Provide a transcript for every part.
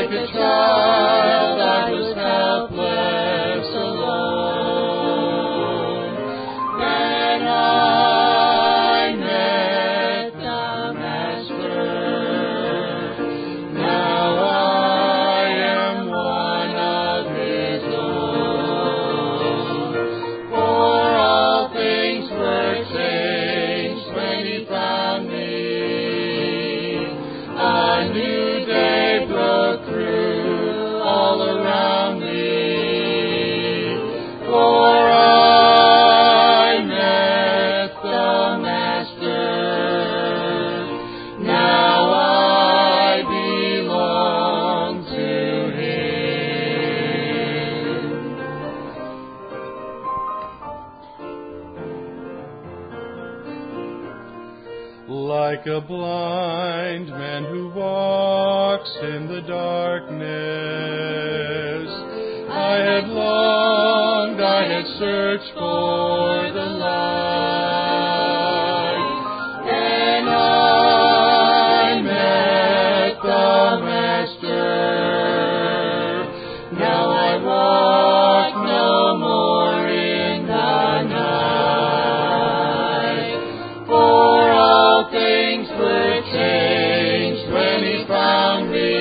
like a child I was helpless alone. Then I met the Master. Now I am one of His own. For all things were changed when He found me. A new day broke through all around me. For I met the Master. Now I belong to Him. Like a blind man who walks in the darkness, I had longed, I had searched for the light. And I met the Master. Now I walk no more in the night. For all things were changed when He found me.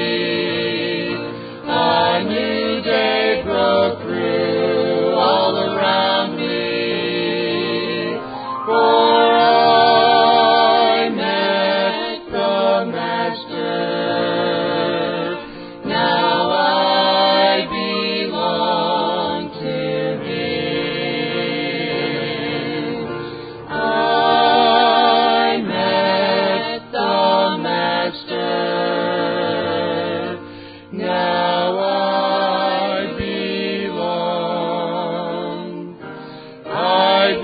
A new day broke through all around me. For I met the Master. Now I belong to Him. I met the Master. Now I belong. I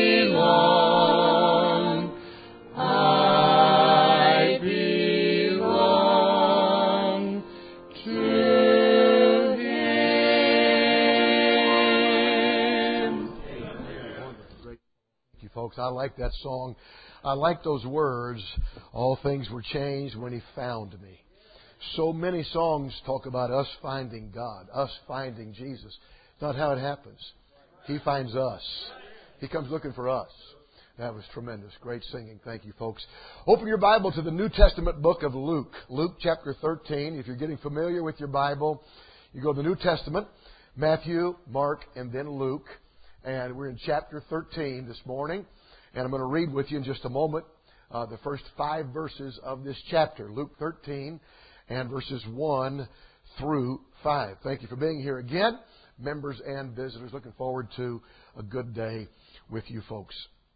belong. I belong to Him. Thank you, folks. I like that song. I like those words. All things were changed when He found me. So many songs talk about us finding God, us finding Jesus. It's not how it happens. He finds us. He comes looking for us. That was tremendous. Great singing. Thank you, folks. Open your Bible to the New Testament book of Luke. Luke chapter 13. If you're getting familiar with your Bible, you go to the New Testament, Matthew, Mark, and then Luke. And we're in chapter 13 this morning. And I'm going to read with you in just a moment the first 5 verses of this chapter. Luke 13 and verses 1 through 5. Thank you for being here again, members and visitors. Looking forward to a good day with you folks.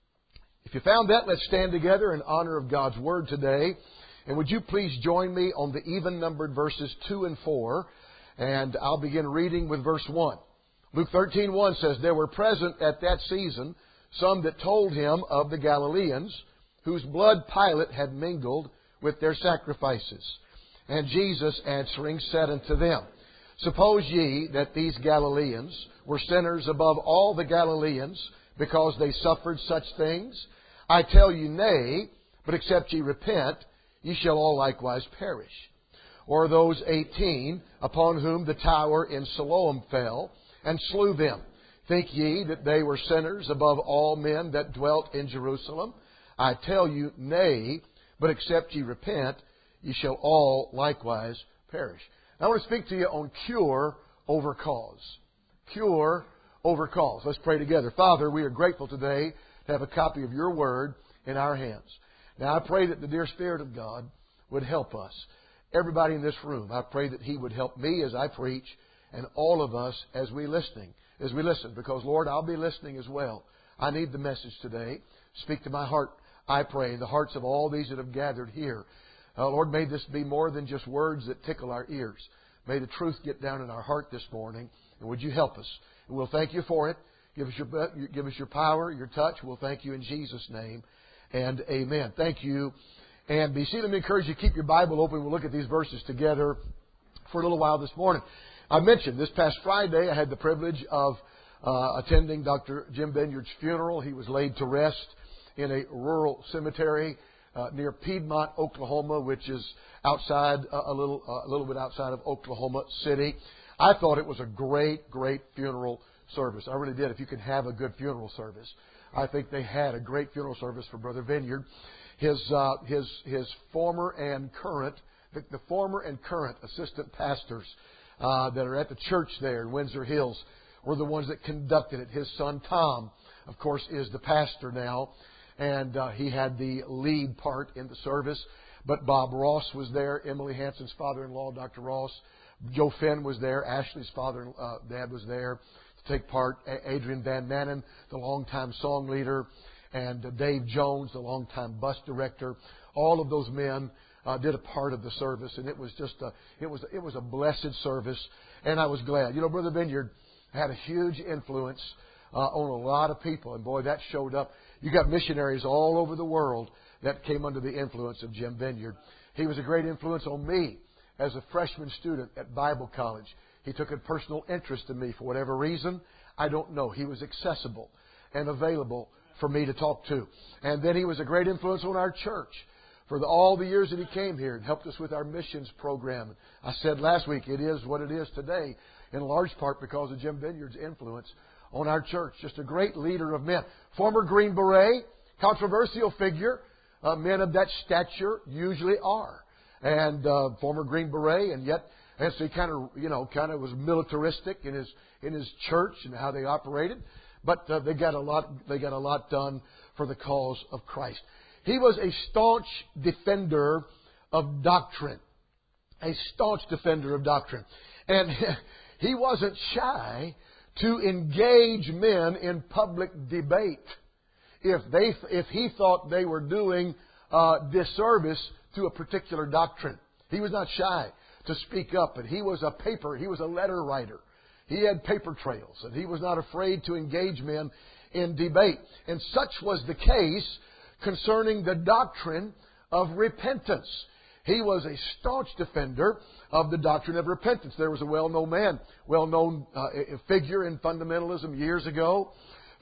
If you found that, let's stand together in honor of God's Word today. And would you please join me on the even-numbered verses 2 and 4. And I'll begin reading with verse 1. Luke 13:1 says, There were present at that season some that told him of the Galileans, whose blood Pilate had mingled with their sacrifices. And Jesus answering said unto them, Suppose ye that these Galileans were sinners above all the Galileans, because they suffered such things? I tell you, nay, but except ye repent, ye shall all likewise perish. Or those 18 upon whom the tower in Siloam fell, and slew them, think ye that they were sinners above all men that dwelt in Jerusalem? I tell you, nay, but except ye repent, ye shall all likewise perish. Now, I want to speak to you on cure over cause. Cure over cause. Let's pray together. Father, we are grateful today to have a copy of your Word in our hands. Now, I pray that the dear Spirit of God would help us. Everybody in this room, I pray that He would help me as I preach, and all of us as we listen. Because, Lord, I'll be listening as well. I need the message today. Speak to my heart, I pray, the hearts of all these that have gathered here. Lord, may this be more than just words that tickle our ears. May the truth get down in our heart this morning. And would you help us? And we'll thank you for it. Give us your power, your touch. We'll thank you in Jesus' name. And amen. Thank you. And be seated. Let me encourage you to keep your Bible open. We'll look at these verses together for a little while this morning. I mentioned this past Friday I had the privilege of attending Dr. Jim Benyard's funeral. He was laid to rest in a rural cemetery near Piedmont, Oklahoma, which is outside a little bit outside of Oklahoma City. I thought it was a great funeral service. I really did. If you can have a good funeral service, I think they had a great funeral service for Brother Vineyard. His former and current, the former and current assistant pastors that are at the church there in Windsor Hills were the ones that conducted it. His son Tom, of course, is the pastor now, and he had the lead part in the service. But Bob Ross was there, Emily Hanson's father-in-law, Dr. Ross. Joe Finn was there, Ashley's dad was there to take part. Adrian Van Manen, the longtime song leader, and Dave Jones, the longtime bus director. All of those men did a part of the service, and it was just it was a blessed service, and I was glad. You know, Brother Vineyard had a huge influence on a lot of people, and boy, that showed up. You got missionaries all over the world that came under the influence of Jim Vineyard. He was a great influence on me as a freshman student at Bible college. He took a personal interest in me for whatever reason. I don't know. He was accessible and available for me to talk to. And then he was a great influence on our church for all the years that he came here and helped us with our missions program. I said last week, it is what it is today, in large part because of Jim Vineyard's influence on our church. Just a great leader of men. Former Green Beret, controversial figure. Men of that stature usually are. And former Green Beret, and yet, and so he kind of was militaristic in his church and how they operated. But they got a lot done for the cause of Christ. He was a staunch defender of doctrine. A staunch defender of doctrine. And he wasn't shy to engage men in public debate if he thought they were doing disservice to a particular doctrine. He was not shy to speak up, and he was a letter writer. He had paper trails, and he was not afraid to engage men in debate. And such was the case concerning the doctrine of repentance. He was a staunch defender of the doctrine of repentance. There was a well-known figure in fundamentalism years ago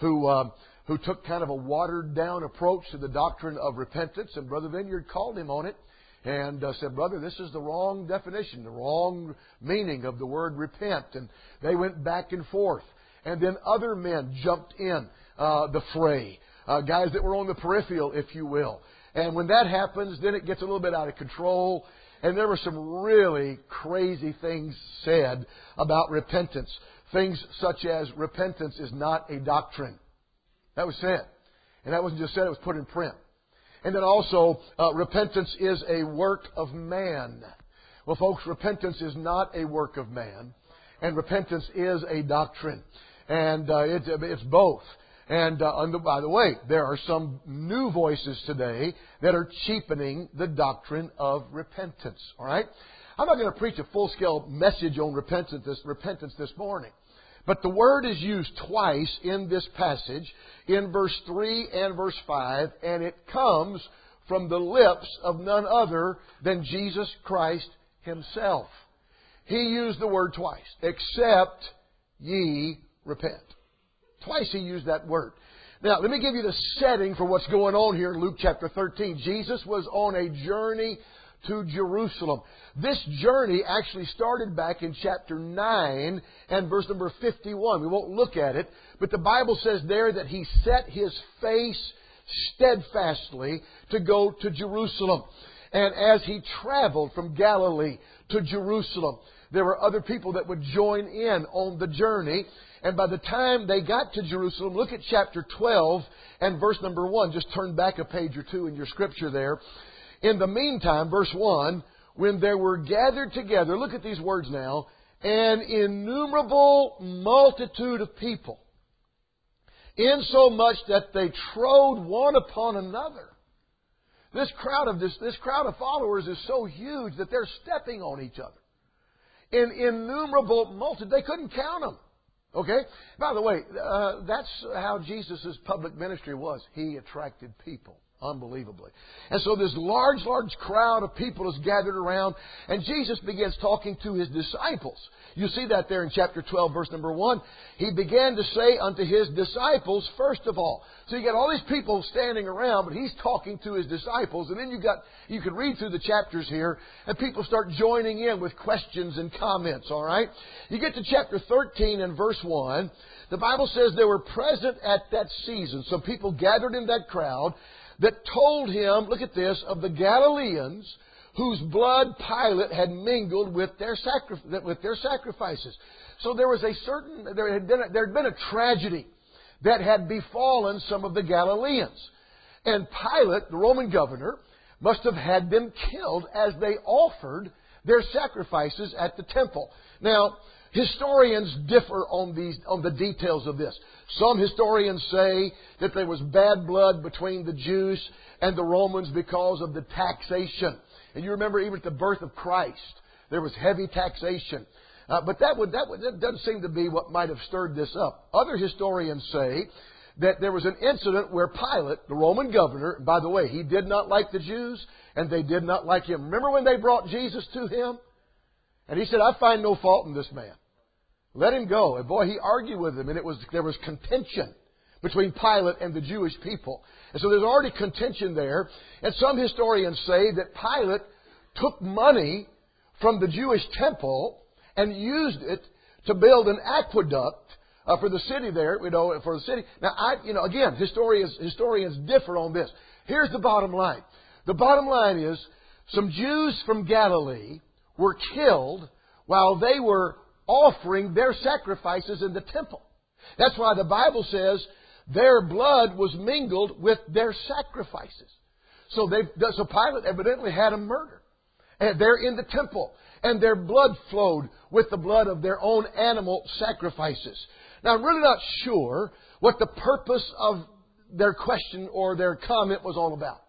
who took kind of a watered-down approach to the doctrine of repentance, and Brother Vineyard called him on it and said, "Brother, this is the wrong definition, the wrong meaning of the word repent." And they went back and forth. And then other men jumped in the fray, guys that were on the peripheral, if you will. And when that happens, then it gets a little bit out of control. And there were some really crazy things said about repentance. Things such as repentance is not a doctrine. That was said. And that wasn't just said, it was put in print. And then also, repentance is a work of man. Well, folks, repentance is not a work of man. And repentance is a doctrine. And it's both. And by the way, there are some new voices today that are cheapening the doctrine of repentance. All right? I'm not going to preach a full-scale message on repentance this morning. But the word is used twice in this passage, in verse 3 and verse 5, and it comes from the lips of none other than Jesus Christ Himself. He used the word twice. Except ye repent. Twice He used that word. Now, let me give you the setting for what's going on here in Luke chapter 13. Jesus was on a journey to Jerusalem. This journey actually started back in chapter 9 and verse number 51. We won't look at it, but the Bible says there that He set His face steadfastly to go to Jerusalem. And as He traveled from Galilee to Jerusalem, there were other people that would join in on the journey. And by the time they got to Jerusalem, look at chapter 12 and verse number 1. Just turn back a page or two in your scripture there. In the meantime, verse 1, when there were gathered together, look at these words now, an innumerable multitude of people, insomuch that they trode one upon another. This crowd of followers is so huge that they're stepping on each other. An innumerable multitude. They couldn't count them. Okay? By the way, that's how Jesus' public ministry was. He attracted people. Unbelievably. And so this large crowd of people is gathered around, and Jesus begins talking to His disciples. You see that there in chapter 12, verse number 1. He began to say unto His disciples, first of all. So you got all these people standing around, but He's talking to His disciples. And then you can read through the chapters here, and people start joining in with questions and comments, all right? You get to chapter 13 and verse 1. The Bible says they were present at that season. So people gathered in that crowd that told Him, look at this, of the Galileans whose blood Pilate had mingled with their sacrifices. So there was there had been a tragedy that had befallen some of the Galileans. And Pilate, the Roman governor, must have had them killed as they offered their sacrifices at the temple. Now, historians differ on the details of this. Some historians say that there was bad blood between the Jews and the Romans because of the taxation. And you remember even at the birth of Christ, there was heavy taxation. But that doesn't seem to be what might have stirred this up. Other historians say that there was an incident where Pilate, the Roman governor, and by the way, he did not like the Jews and they did not like him. Remember when they brought Jesus to him? And he said, I find no fault in this man. Let him go. And boy, he argued with him, and there was contention between Pilate and the Jewish people. And so there's already contention there. And some historians say that Pilate took money from the Jewish temple and used it to build an aqueduct for the city there, for the city. Now, again, historians differ on this. Here's the bottom line. The bottom line is some Jews from Galilee were killed while they were offering their sacrifices in the temple. That's why the Bible says their blood was mingled with their sacrifices. So Pilate evidently had them murdered. And they're in the temple. And their blood flowed with the blood of their own animal sacrifices. Now, I'm really not sure what the purpose of their question or their comment was all about.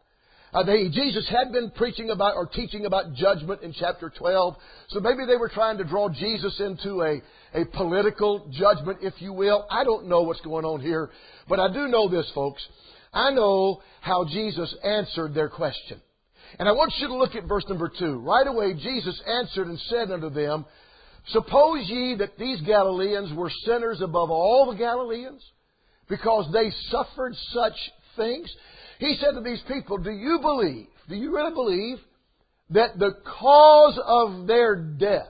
Jesus had been preaching about or teaching about judgment in chapter 12. So maybe they were trying to draw Jesus into a political judgment, if you will. I don't know what's going on here. But I do know this, folks. I know how Jesus answered their question. And I want you to look at verse number 2. Right away, Jesus answered and said unto them, Suppose ye that these Galileans were sinners above all the Galileans, because they suffered such things? He said to these people, do you really believe that the cause of their death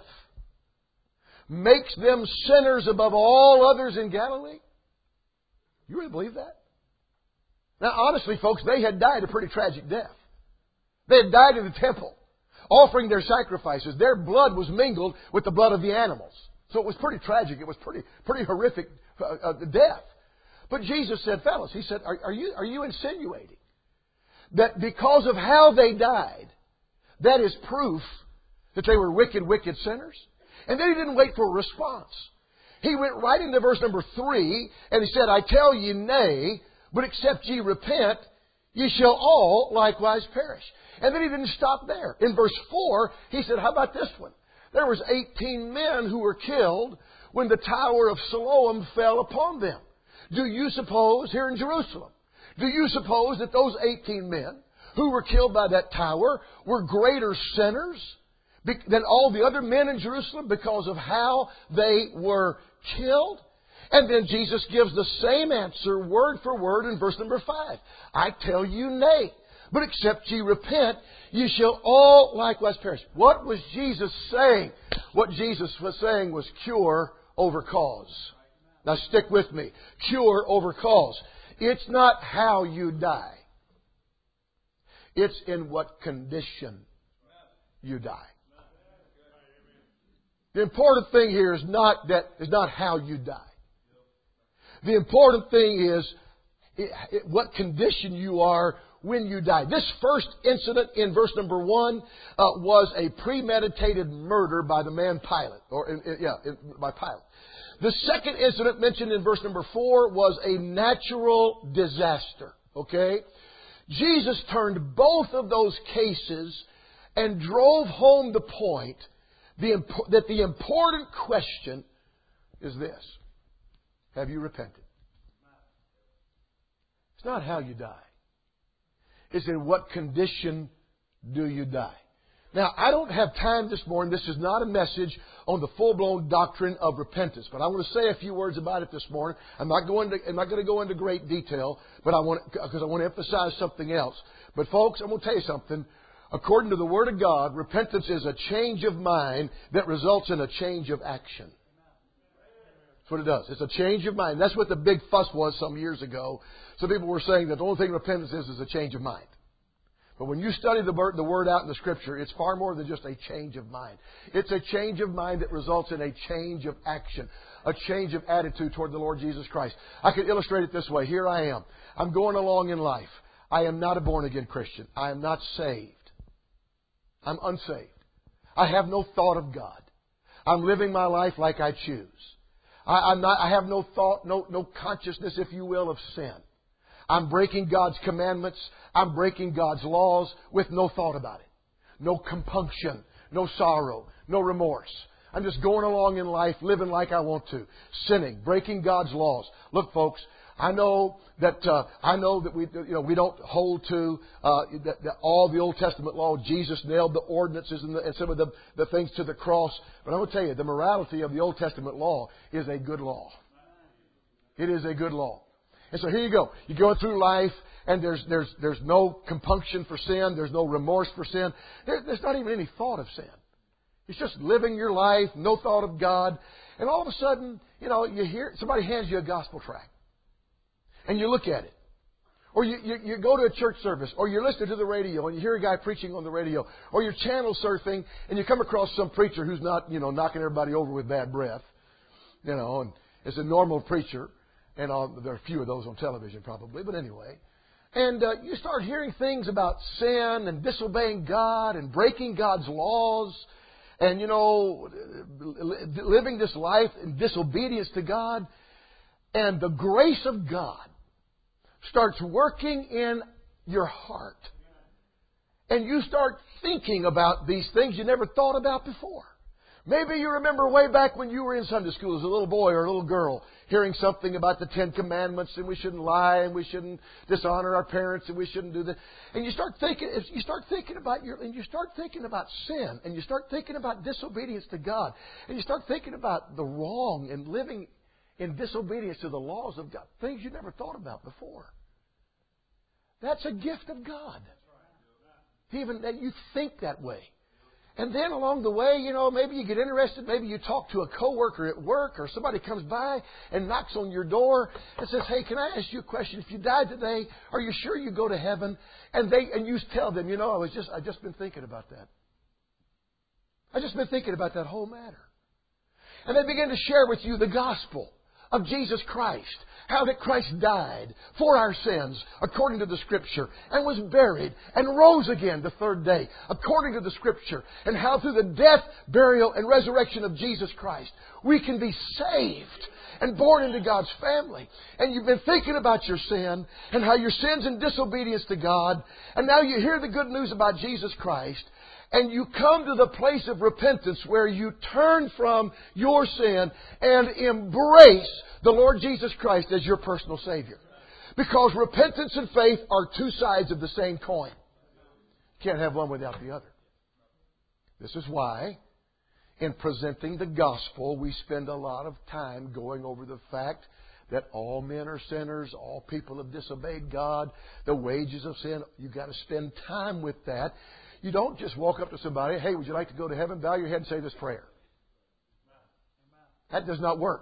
makes them sinners above all others in Galilee? You really believe that? Now, honestly, folks, they had died a pretty tragic death. They had died in the temple, offering their sacrifices. Their blood was mingled with the blood of the animals. So it was pretty tragic. It was pretty horrific death. But Jesus said, fellas, He said, are you insinuating that because of how they died, that is proof that they were wicked sinners? And then He didn't wait for a response. He went right into verse number 3, and He said, I tell you, nay, but except ye repent, ye shall all likewise perish. And then He didn't stop there. In verse 4, He said, how about this one? There was 18 men who were killed when the tower of Siloam fell upon them. Do you suppose, here in Jerusalem, do you suppose that those 18 men who were killed by that tower were greater sinners than all the other men in Jerusalem because of how they were killed? And then Jesus gives the same answer word for word in verse number 5. I tell you, nay, but except ye repent, ye shall all likewise perish. What was Jesus saying? What Jesus was saying was cure over cause. Now stick with me. Cure over cause. It's not how you die. It's in what condition you die. The important thing here is not how you die. The important thing is what condition you are when you die. This first incident in verse number 1 was a premeditated murder by the man Pilate, by Pilate. The second incident mentioned in verse number 4 was a natural disaster. Okay? Jesus turned both of those cases and drove home the point that the important question is this. Have you repented? It's not how you die. is in what condition do you die? Now, I don't have time this morning. This is not a message on the full-blown doctrine of repentance, but I want to say a few words about it this morning. I'm not going to go into great detail, but because I want to emphasize something else. But folks, I'm going to tell you something. According to the Word of God, repentance is a change of mind that results in a change of action. That's what it does. It's a change of mind. That's what the big fuss was some years ago. Some people were saying that the only thing repentance is a change of mind. But when you study the Word out in the Scripture, it's far more than just a change of mind. It's a change of mind that results in a change of action, a change of attitude toward the Lord Jesus Christ. I could illustrate it this way. Here I am. I'm going along in life. I am not a born-again Christian. I am not saved. I'm unsaved. I have no thought of God. I'm living my life like I choose. I have no thought, no consciousness, if you will, of sin. I'm breaking God's commandments. I'm breaking God's laws with no thought about it. No compunction, no sorrow, no remorse. I'm just going along in life, living like I want to, sinning, breaking God's laws. Look, folks, I know that we don't hold to all the Old Testament law. Jesus nailed the ordinances and some of the things to the cross. But I'm going to tell you, the morality of the Old Testament law is a good law. It is a good law. And so here you go. You're going through life, and there's no compunction for sin. There's no remorse for sin. There's not even any thought of sin. It's just living your life, no thought of God. And all of a sudden, you hear somebody hands you a gospel tract. And you look at it. Or you go to a church service, or you're listening to the radio, and you hear a guy preaching on the radio, or you're channel surfing, and you come across some preacher who's not, knocking everybody over with bad breath. And it's a normal preacher. And there are a few of those on television probably, but anyway. And you start hearing things about sin and disobeying God and breaking God's laws and, living this life in disobedience to God. And the grace of God starts working in your heart. And you start thinking about these things you never thought about before. Maybe you remember way back when you were in Sunday school as a little boy or a little girl, hearing something about the Ten Commandments, and we shouldn't lie, and we shouldn't dishonor our parents, and we shouldn't do that. And you start thinking about sin, and you start thinking about disobedience to God, and you start thinking about the wrong and living in disobedience to the laws of God, things you never thought about before. That's a gift of God. Even that you think that way. And then along the way, maybe you get interested. Maybe you talk to a coworker at work, or somebody comes by and knocks on your door and says, "Hey, can I ask you a question? If you died today, are you sure you go to heaven?" And you tell them, "I just been thinking about that. I just been thinking about that whole matter." And they begin to share with you the gospel of Jesus Christ. How that Christ died for our sins according to the Scripture, and was buried and rose again the third day according to the Scripture, and how through the death, burial, and resurrection of Jesus Christ we can be saved and born into God's family. And you've been thinking about your sin and how your sin's in disobedience to God, and now you hear the good news about Jesus Christ. And you come to the place of repentance where you turn from your sin and embrace the Lord Jesus Christ as your personal Savior. Because repentance and faith are two sides of the same coin. You can't have one without the other. This is why, in presenting the gospel, we spend a lot of time going over the fact that all men are sinners, all people have disobeyed God, the wages of sin. You've got to spend time with that. You don't just walk up to somebody, "Hey, would you like to go to heaven? Bow your head and say this prayer." That does not work.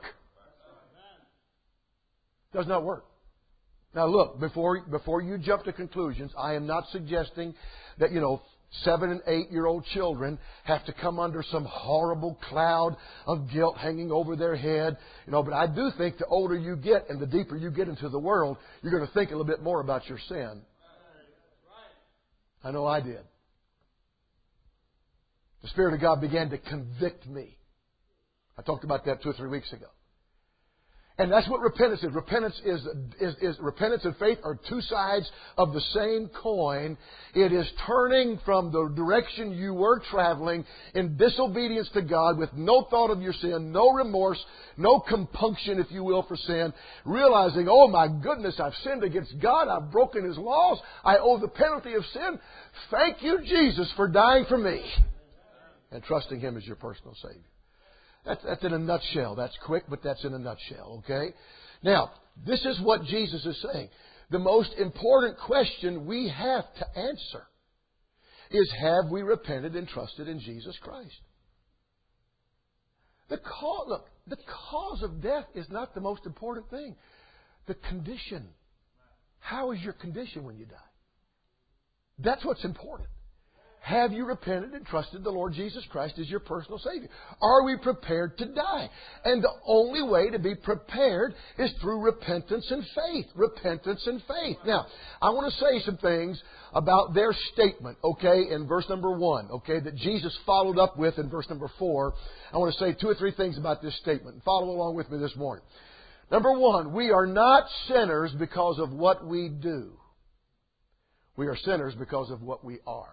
Does not work. Now look, before you jump to conclusions, I am not suggesting that, 7- and 8-year-old children have to come under some horrible cloud of guilt hanging over their head. But I do think the older you get and the deeper you get into the world, you're going to think a little bit more about your sin. I know I did. The Spirit of God began to convict me. I talked about that 2 or 3 weeks ago. And that's what repentance is. Repentance and faith are two sides of the same coin. It is turning from the direction you were traveling in disobedience to God with no thought of your sin, no remorse, no compunction, if you will, for sin. Realizing, oh my goodness, I've sinned against God. I've broken His laws. I owe the penalty of sin. Thank you, Jesus, for dying for me. And trusting Him as your personal Savior. That's in a nutshell. That's quick, but that's in a nutshell, okay? Now, this is what Jesus is saying. The most important question we have to answer is, have we repented and trusted in Jesus Christ? The cause of death is not the most important thing. The condition. How is your condition when you die? That's what's important. Have you repented and trusted the Lord Jesus Christ as your personal Savior? Are we prepared to die? And the only way to be prepared is through repentance and faith. Repentance and faith. Now, I want to say some things about their statement, okay, in verse number 1, okay, that Jesus followed up with in verse number 4. I want to say 2 or 3 things about this statement. Follow along with me this morning. Number 1, we are not sinners because of what we do. We are sinners because of what we are.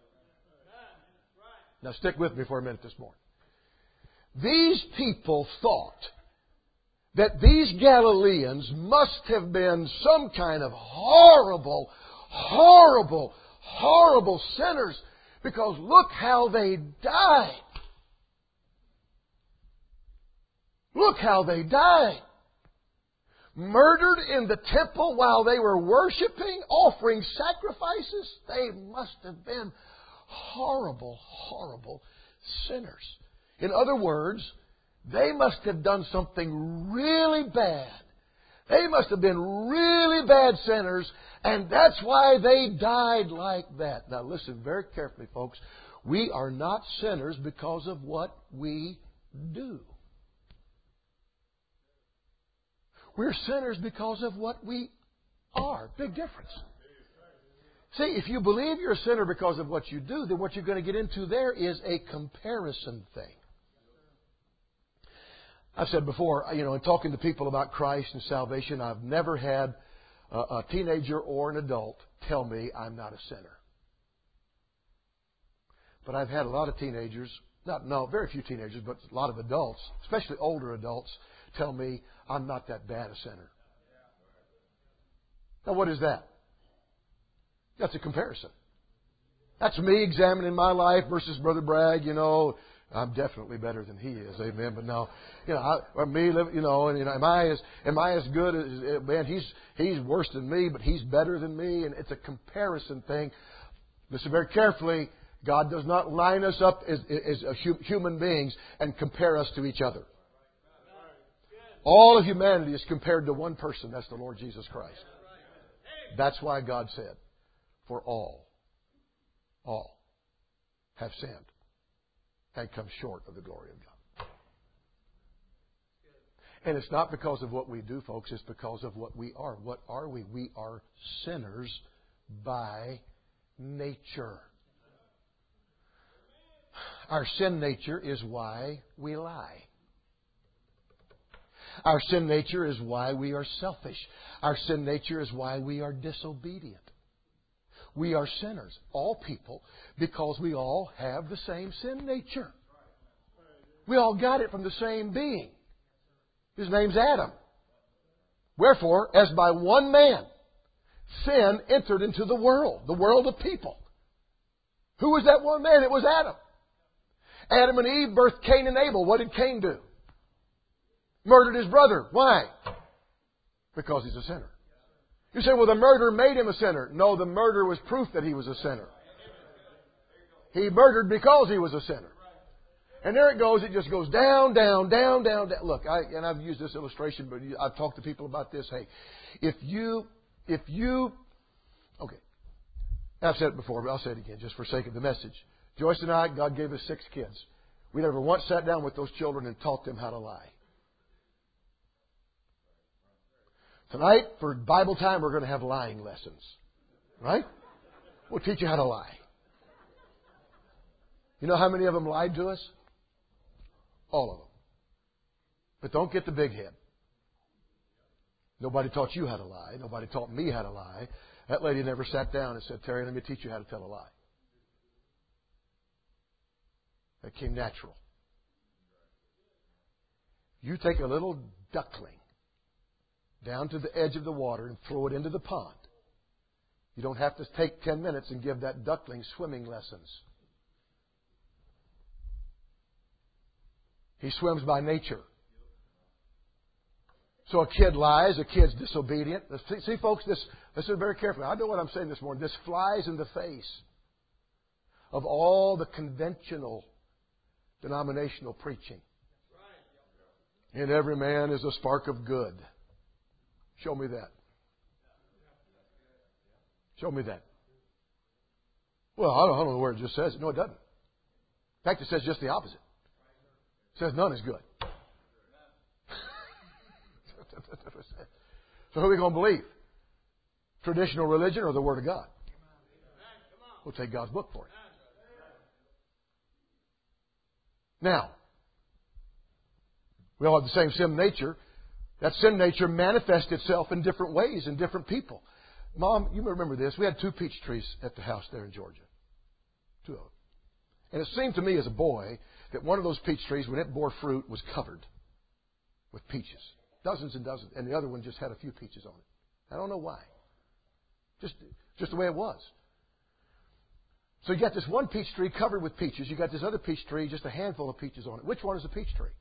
Now stick with me for a minute this morning. These people thought that these Galileans must have been some kind of horrible, horrible, horrible sinners, because look how they died. Look how they died. Murdered in the temple while they were worshiping, offering sacrifices. They must have been horrible, horrible sinners. In other words, they must have done something really bad. They must have been really bad sinners, and that's why they died like that. Now listen very carefully, folks. We are not sinners because of what we do. We're sinners because of what we are. Big difference. See, if you believe you're a sinner because of what you do, then what you're going to get into there is a comparison thing. I've said before, in talking to people about Christ and salvation, I've never had a teenager or an adult tell me I'm not a sinner. But I've had a lot of teenagers, very few teenagers, but a lot of adults, especially older adults, tell me I'm not that bad a sinner. Now, what is that? That's a comparison. That's me examining my life versus Brother Bragg. I'm definitely better than he is, amen. But no, am I as good as man? He's worse than me, but he's better than me, and it's a comparison thing. Listen very carefully. God does not line us up as human beings and compare us to each other. All of humanity is compared to one person. That's the Lord Jesus Christ. That's why God said, for all have sinned and come short of the glory of God. And it's not because of what we do, folks. It's because of what we are. What are we? We are sinners by nature. Our sin nature is why we lie. Our sin nature is why we are selfish. Our sin nature is why we are disobedient. We are sinners, all people, because we all have the same sin nature. We all got it from the same being. His name's Adam. Wherefore, as by one man, sin entered into the world of people. Who was that one man? It was Adam. Adam and Eve birthed Cain and Abel. What did Cain do? Murdered his brother. Why? Because he's a sinner. You say, well, the murder made him a sinner. No, the murder was proof that he was a sinner. He murdered because he was a sinner. And there it goes. It just goes down, down, down, down, down. Look, I've used this illustration, but I've talked to people about this. Hey, if you, okay, I've said it before, but I'll say it again just for sake of the message. Joyce and I, God gave us 6 kids. We never once sat down with those children and taught them how to lie. Tonight, for Bible time, we're going to have lying lessons. Right? We'll teach you how to lie. You know how many of them lied to us? All of them. But don't get the big head. Nobody taught you how to lie. Nobody taught me how to lie. That lady never sat down and said, Terry, let me teach you how to tell a lie. That came natural. You take a little duckling down to the edge of the water and throw it into the pond. You don't have to take 10 minutes and give that duckling swimming lessons. He swims by nature. So a kid lies, a kid's disobedient. See, folks, listen very carefully. I know what I'm saying this morning. This flies in the face of all the conventional denominational preaching. In every man is a spark of good. Show me that. Show me that. Well, I don't know where it just says it. No, it doesn't. In fact, it says just the opposite. It says none is good. So who are we going to believe? Traditional religion or the Word of God? We'll take God's book for it. Now, we all have the same sin nature. That sin nature manifests itself in different ways in different people. Mom, you remember this. We had 2 peach trees at the house there in Georgia. 2 of them. And it seemed to me as a boy that one of those peach trees, when it bore fruit, was covered with peaches. Dozens and dozens. And the other one just had a few peaches on it. I don't know why. Just the way it was. So you got this one peach tree covered with peaches. You got this other peach tree, just a handful of peaches on it. Which one is a peach tree?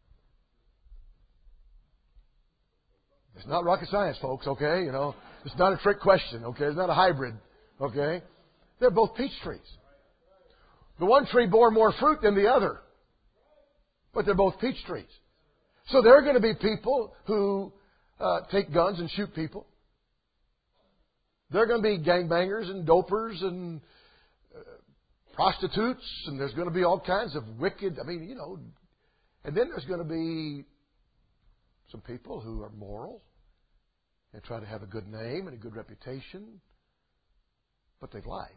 It's not rocket science, folks, okay? You know, it's not a trick question, okay? It's not a hybrid, okay? They're both peach trees. The one tree bore more fruit than the other, but they're both peach trees. So there are going to be people who take guns and shoot people. There are going to be gangbangers and dopers and prostitutes, and there's going to be all kinds of wicked, and then there's going to be some people who are moral and try to have a good name and a good reputation, but they've lied.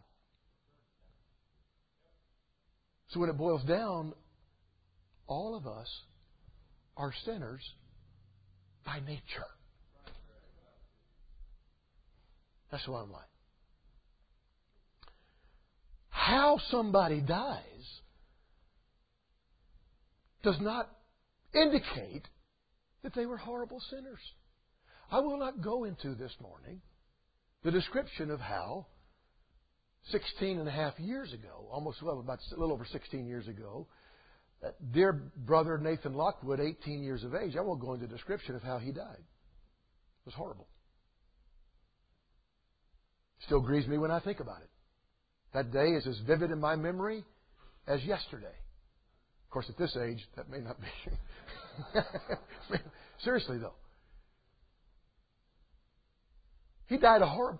So when it boils down, all of us are sinners by nature. That's the bottom line. How somebody dies does not indicate that they were horrible sinners. I will not go into this morning the description of how 16 and a half years ago, about a little over 16 years ago, dear brother Nathan Lockwood, 18 years of age, I won't go into the description of how he died. It was horrible. Still grieves me when I think about it. That day is as vivid in my memory as yesterday. Of course, at this age, that may not be. Seriously, though. He died a horrible...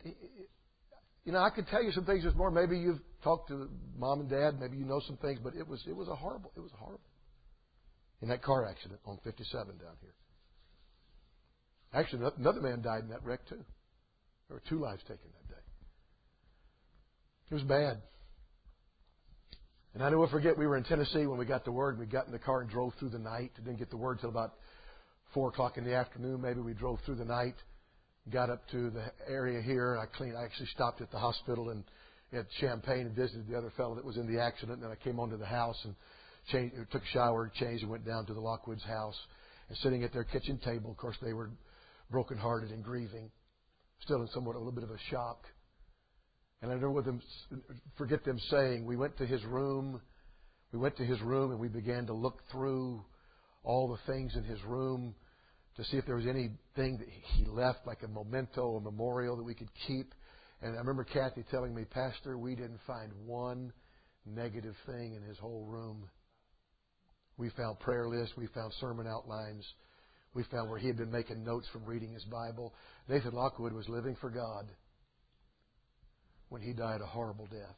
I could tell you some things this morning. Maybe you've talked to Mom and Dad. Maybe you know some things. But it was horrible. In that car accident on 57 down here. Actually, another man died in that wreck, too. There were 2 lives taken that day. It was bad. And I never forget, we were in Tennessee when we got the word. We got in the car and drove through the night. Didn't get the word till about 4 o'clock in the afternoon. Maybe we drove through the night. Got up to the area here. I actually stopped at the hospital and at Champaign and visited the other fellow that was in the accident. And then I came on to the house and took a shower, changed, and went down to the Lockwoods' house. And sitting at their kitchen table, of course, they were brokenhearted and grieving, still in somewhat a little bit of a shock. And I never forget them saying, we went to his room and we began to look through all the things in his room to see if there was anything that he left, like a memento, a memorial that we could keep. And I remember Kathy telling me, Pastor, we didn't find one negative thing in his whole room. We found prayer lists. We found sermon outlines. We found where he had been making notes from reading his Bible. Nathan Lockwood was living for God when he died a horrible death.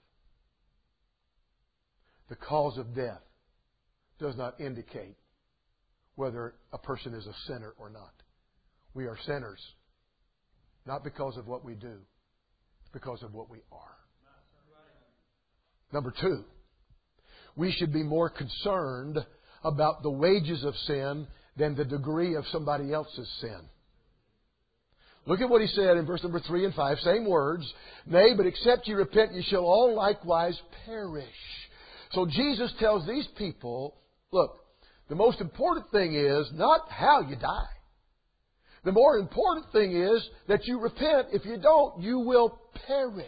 The cause of death does not indicate whether a person is a sinner or not. We are sinners, not because of what we do, because of what we are. Number 2, we should be more concerned about the wages of sin than the degree of somebody else's sin. Look at what he said in verse number 3 and 5. Same words. Nay, but except ye repent, ye shall all likewise perish. So Jesus tells these people, look, the most important thing is not how you die. The more important thing is that you repent. If you don't, you will perish.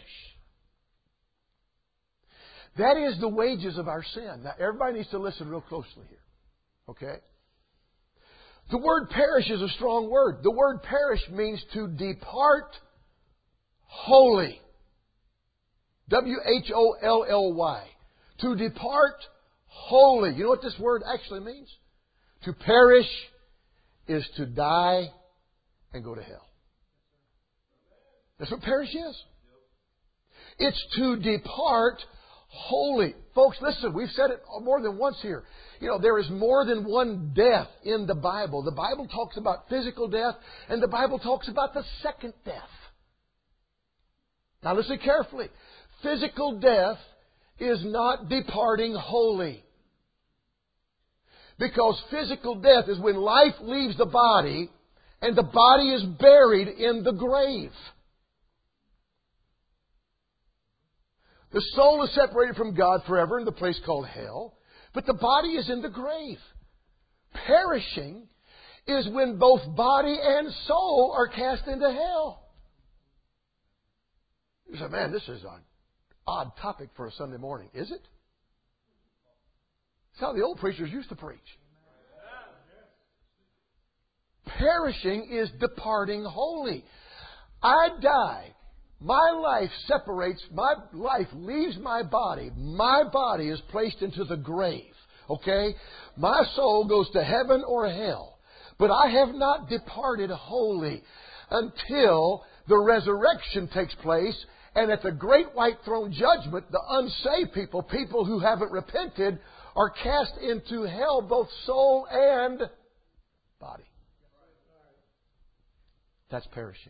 That is the wages of our sin. Now, everybody needs to listen real closely here. Okay? The word perish is a strong word. The word perish means to depart wholly. W-H-O-L-L-Y. To depart wholly. You know what this word actually means? To perish is to die and go to hell. That's what perish is. It's to depart wholly. Folks, listen, we've said it more than once here. You know, there is more than one death in the Bible. The Bible talks about physical death, and the Bible talks about the second death. Now listen carefully. Physical death is not departing wholly. Because physical death is when life leaves the body and the body is buried in the grave. The soul is separated from God forever in the place called hell, but the body is in the grave. Perishing is when both body and soul are cast into hell. You say, man, this is an odd topic for a Sunday morning. Is it? That's how the old preachers used to preach. Perishing is departing wholly. I die. My life separates, my life leaves my body. My body is placed into the grave. Okay? My soul goes to heaven or hell. But I have not departed wholly until the resurrection takes place. And at the great white throne judgment, the unsaved people, people who haven't repented, are cast into hell, both soul and body. That's perishing.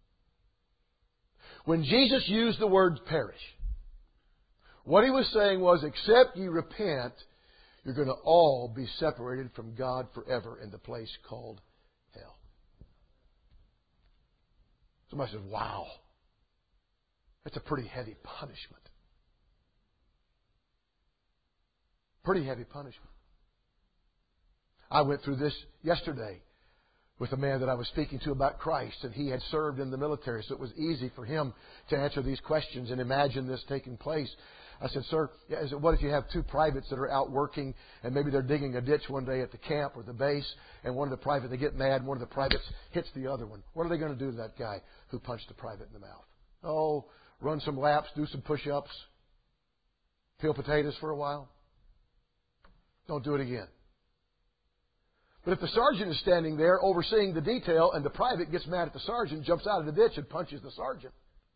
When Jesus used the word perish, what He was saying was, except ye repent, you're going to all be separated from God forever in the place called hell. Somebody says, wow, that's a pretty heavy punishment. Pretty heavy punishment. I went through this yesterday with a man that I was speaking to about Christ, and he had served in the military, so it was easy for him to answer these questions and imagine this taking place. I said, sir, what if you have two privates that are out working, and maybe they're digging a ditch one day at the camp or the base, and one of the privates, they get mad, and one of the privates hits the other one. What are they going to do to that guy who punched the private in the mouth? Oh, run some laps, do some push-ups, peel potatoes for a while. Don't do it again. But if the sergeant is standing there overseeing the detail and the private gets mad at the sergeant, jumps out of the ditch and punches the sergeant.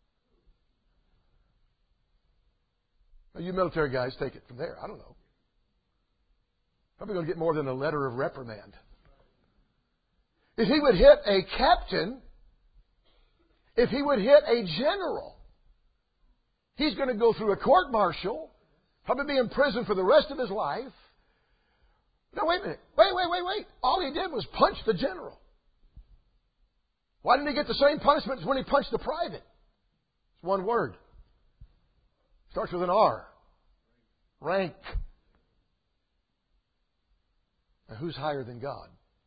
Now, you military guys take it from there. I don't know. Probably going to get more than a letter of reprimand. If he would hit a captain, if he would hit a general, he's going to go through a court-martial, probably be in prison for the rest of his life. No, wait a minute. Wait. All he did was punch the general. Why didn't he get the same punishment as when he punched the private? It's one word. Starts with an R. Rank. Now, who's higher than God?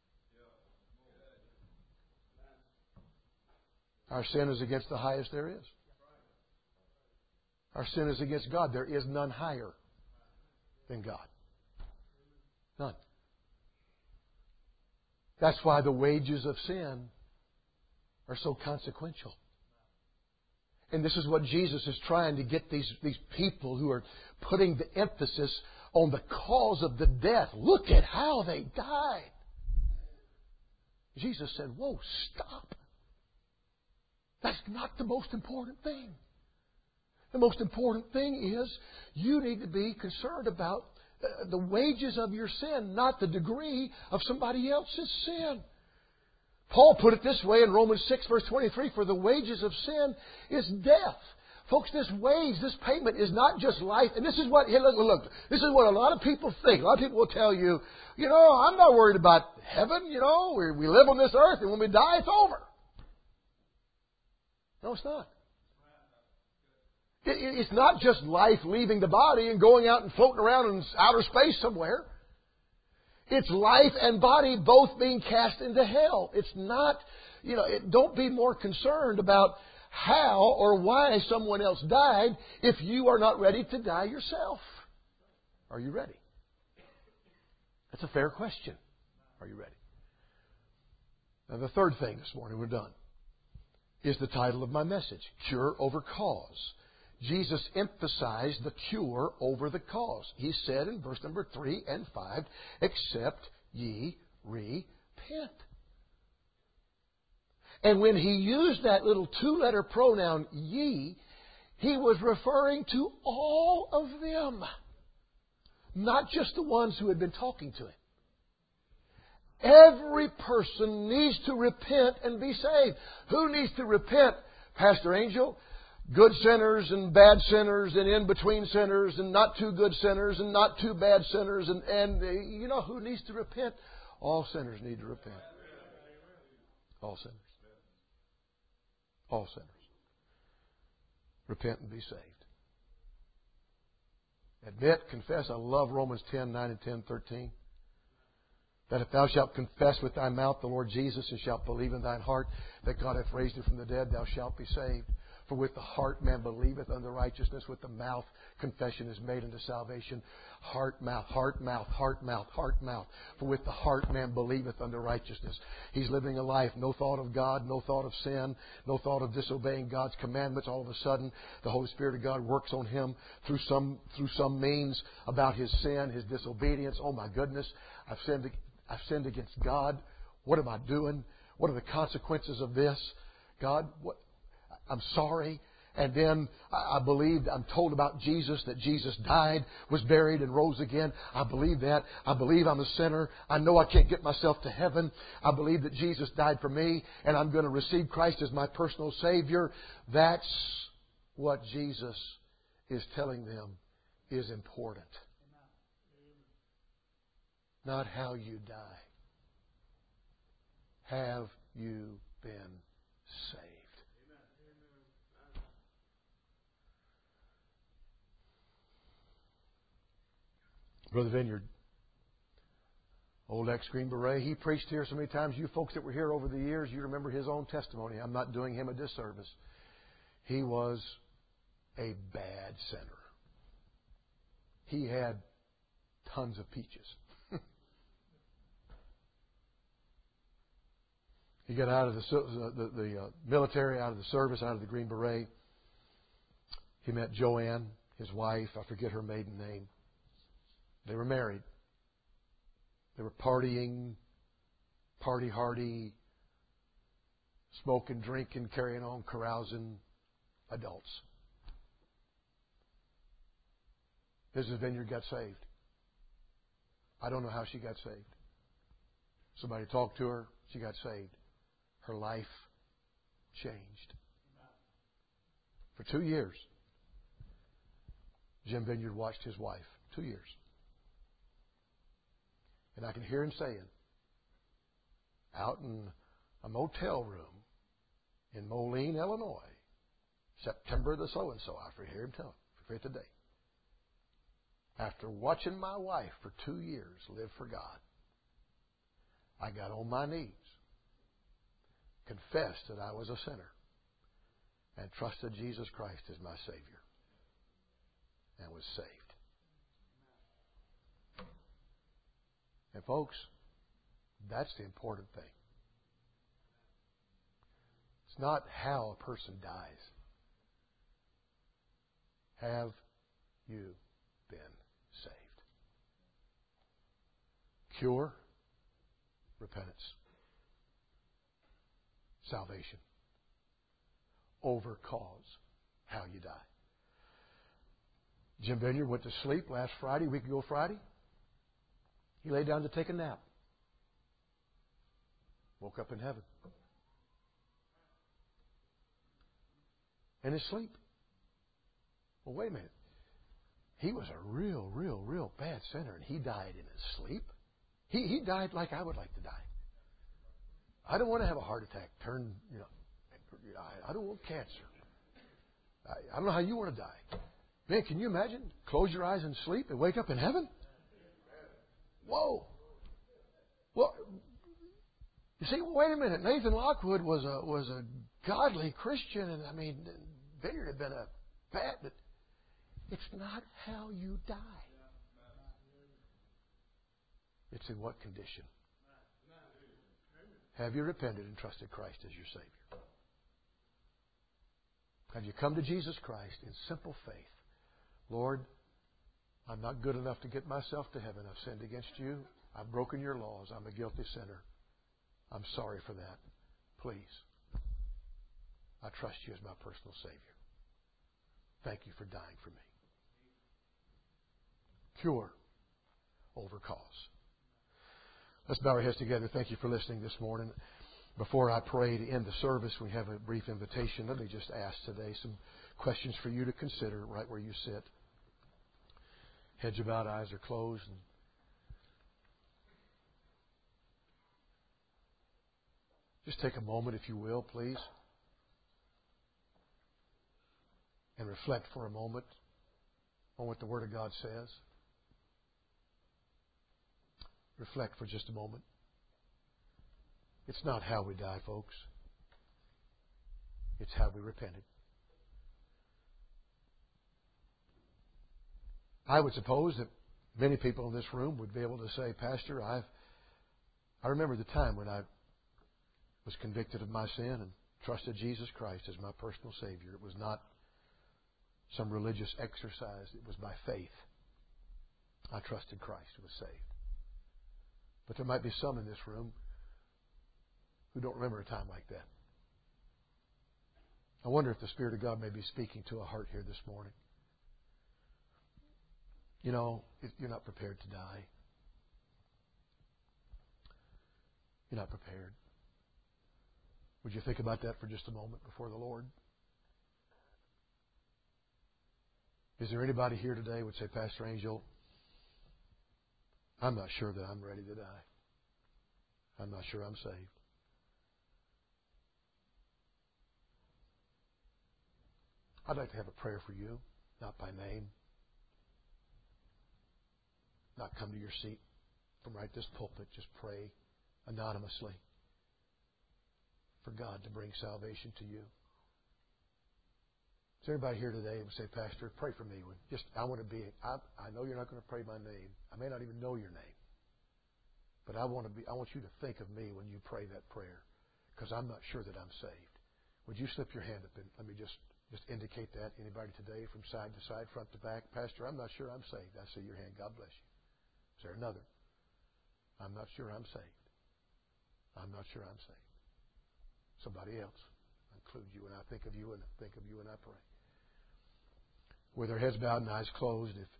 Our sin is against the highest there is. Our sin is against God. There is none higher than God. None. That's why the wages of sin are so consequential. And this is what Jesus is trying to get these people who are putting the emphasis on the cause of the death. Look at how they died. Jesus said, whoa, stop. That's not the most important thing. The most important thing is you need to be concerned about the wages of your sin, not the degree of somebody else's sin. Paul put it this way in Romans 6, verse 23, for the wages of sin is death. Folks, this wage, this payment is not just life. And this is what, look, this is what a lot of people think. A lot of people will tell you, I'm not worried about heaven, we live on this earth and when we die, it's over. No, it's not. It's not just life leaving the body and going out and floating around in outer space somewhere. It's life and body both being cast into hell. It's not, don't be more concerned about how or why someone else died if you are not ready to die yourself. Are you ready? That's a fair question. Are you ready? Now, the third thing this morning, we're done, is the title of my message, Cure Over Cause. Jesus emphasized the cure over the cause. He said in verse number 3 and 5, except ye repent. And when he used that little two-letter pronoun, ye, he was referring to all of them. Not just the ones who had been talking to him. Every person needs to repent and be saved. Who needs to repent, Pastor Angel? Good sinners and bad sinners and in-between sinners and not too good sinners and not too bad sinners. And you know who needs to repent? All sinners need to repent. All sinners. All sinners. Repent and be saved. Admit, confess. I love Romans 10, 9 and 10, 13. That if thou shalt confess with thy mouth the Lord Jesus and shalt believe in thine heart that God hath raised him from the dead, thou shalt be saved. For with the heart man believeth unto righteousness, with the mouth confession is made unto salvation. Heart, mouth, heart, mouth, heart, mouth, heart, mouth. For with the heart man believeth unto righteousness. He's living a life, no thought of God, no thought of sin, no thought of disobeying God's commandments. All of a sudden, the Holy Spirit of God works on him through some means about his sin, his disobedience. Oh my goodness, I've sinned against God. What am I doing? What are the consequences of this? God, I'm sorry. And then I'm told about Jesus, that Jesus died, was buried, and rose again. I believe that. I believe I'm a sinner. I know I can't get myself to heaven. I believe that Jesus died for me, and I'm going to receive Christ as my personal Savior. That's what Jesus is telling them is important. Not how you die. Have you been saved? Brother Vineyard, old ex-Green Beret, he preached here so many times. You folks that were here over the years, you remember his own testimony. I'm not doing him a disservice. He was a bad sinner. He had tons of peaches. He got out of the military, out of the service, out of the Green Beret. He met Joanne, his wife. I forget her maiden name. They were married. They were partying, party hardy, smoking, drinking, carrying on, carousing, adults. Mrs. Vineyard got saved. I don't know how she got saved. Somebody talked to her. She got saved. Her life changed. For 2 years, Jim Vineyard watched his wife. 2 years. And I can hear him saying, out in a motel room in Moline, Illinois, September the so-and-so, I hear him tell, I forget the date. After watching my wife for 2 years live for God, I got on my knees, confessed that I was a sinner, and trusted Jesus Christ as my Savior, and was saved. And folks, that's the important thing. It's not how a person dies. Have you been saved? Cure, repentance, salvation. Over cause, how you die. Jim Vineyard went to sleep last Friday, a week ago Friday. He lay down to take a nap. Woke up in heaven. In his sleep. Well, wait a minute. He was a real bad sinner, and he died in his sleep. He died like I would like to die. I don't want to have a heart attack, turn, I don't want cancer. I don't know how you want to die. Man, can you imagine? Close your eyes and sleep and wake up in heaven? Whoa. Well, you see, wait a minute. Nathan Lockwood was a godly Christian, and I mean, Vineyard had been a bad. But it's not how you die. It's in what condition. Have you repented and trusted Christ as your Savior? Have you come to Jesus Christ in simple faith? Lord, I'm not good enough to get myself to heaven. I've sinned against you. I've broken your laws. I'm a guilty sinner. I'm sorry for that. Please, I trust you as my personal Savior. Thank you for dying for me. Cure over cause. Let's bow our heads together. Thank you for listening this morning. Before I pray to end the service, we have a brief invitation. Let me just ask today some questions for you to consider right where you sit. Heads are bowed, eyes are closed. Just take a moment, if you will, please, and reflect for a moment on what the Word of God says. Reflect for just a moment. It's not how we die, folks. It's how we repented. I would suppose that many people in this room would be able to say, Pastor, I remember the time when I was convicted of my sin and trusted Jesus Christ as my personal Savior. It was not some religious exercise. It was by faith. I trusted Christ and was saved. But there might be some in this room who don't remember a time like that. I wonder if the Spirit of God may be speaking to a heart here this morning. You know, if you're not prepared to die. You're not prepared. Would you think about that for just a moment before the Lord? Is there anybody here today who would say, Pastor Angel, I'm not sure that I'm ready to die. I'm not sure I'm saved. I'd like to have a prayer for you, not by name. Not come to your seat from right this pulpit. Just pray anonymously for God to bring salvation to you. Is there anybody here today who would say, Pastor, pray for me? I want to be. I know you're not going to pray my name. I may not even know your name, but I want you to think of me when you pray that prayer, because I'm not sure that I'm saved. Would you slip your hand up and let me just indicate that? Anybody today from side to side, front to back? Pastor, I'm not sure I'm saved. I see your hand. God bless you. Is there another? I'm not sure I'm saved. I'm not sure I'm saved. Somebody else. I include you, and I think of you, and I pray. With our heads bowed and eyes closed, if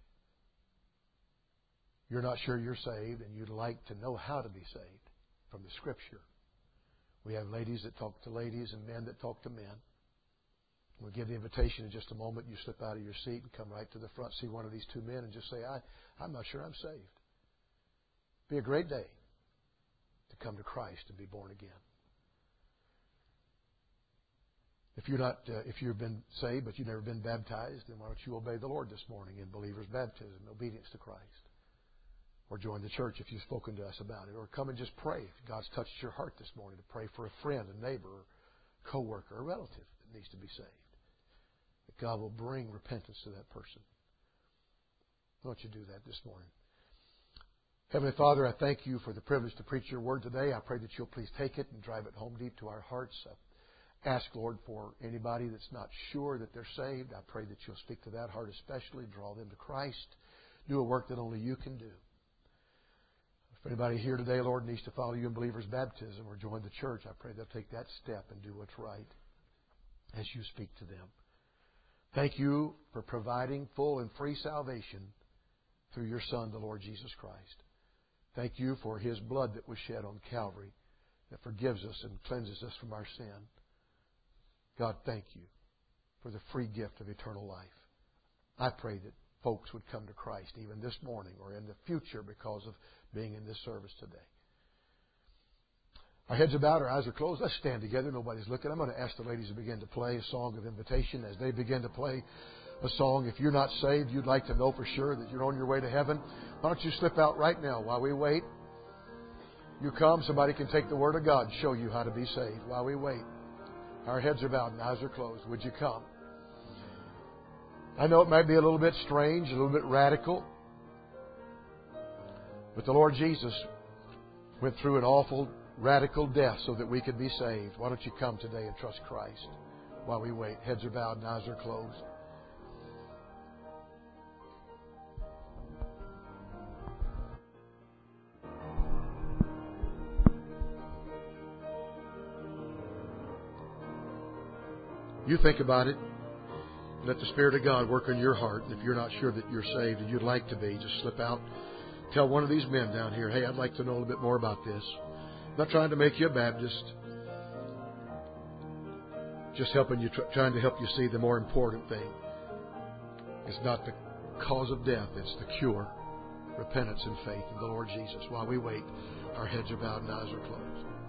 you're not sure you're saved and you'd like to know how to be saved from the Scripture, we have ladies that talk to ladies and men that talk to men. We'll give the invitation in just a moment. You slip out of your seat and come right to the front, see one of these two men, and just say, I'm not sure I'm saved. Be a great day to come to Christ and be born again. If you've been saved but you've never been baptized, then why don't you obey the Lord this morning in believer's baptism, obedience to Christ? Or join the church if you've spoken to us about it. Or come and just pray if God's touched your heart this morning to pray for a friend, a neighbor, a coworker, a relative that needs to be saved. That God will bring repentance to that person. Why don't you do that this morning? Heavenly Father, I thank you for the privilege to preach your word today. I pray that you'll please take it and drive it home deep to our hearts. Ask, Lord, for anybody that's not sure that they're saved. I pray that you'll speak to that heart especially, draw them to Christ, do a work that only you can do. If anybody here today, Lord, needs to follow you in believer's baptism or join the church, I pray they'll take that step and do what's right as you speak to them. Thank you for providing full and free salvation through your Son, the Lord Jesus Christ. Thank you for His blood that was shed on Calvary that forgives us and cleanses us from our sin. God, thank you for the free gift of eternal life. I pray that folks would come to Christ even this morning or in the future because of being in this service today. Our heads are bowed, our eyes are closed. Let's stand together. Nobody's looking. I'm going to ask the ladies to begin to play a song of invitation. As they begin to play a song, if you're not saved, you'd like to know for sure that you're on your way to heaven, why don't you slip out right now while we wait? You come, somebody can take the Word of God and show you how to be saved while we wait. Our heads are bowed and eyes are closed. Would you come? I know it might be a little bit strange, a little bit radical, but the Lord Jesus went through an awful, radical death so that we could be saved. Why don't you come today and trust Christ while we wait? Heads are bowed and eyes are closed. You think about it. Let the Spirit of God work on your heart. And if you're not sure that you're saved and you'd like to be, just slip out. Tell one of these men down here, hey, I'd like to know a little bit more about this. I'm not trying to make you a Baptist. Just helping you, trying to help you see the more important thing. It's not the cause of death. It's the cure. Repentance and faith in the Lord Jesus. While we wait, our heads are bowed and eyes are closed.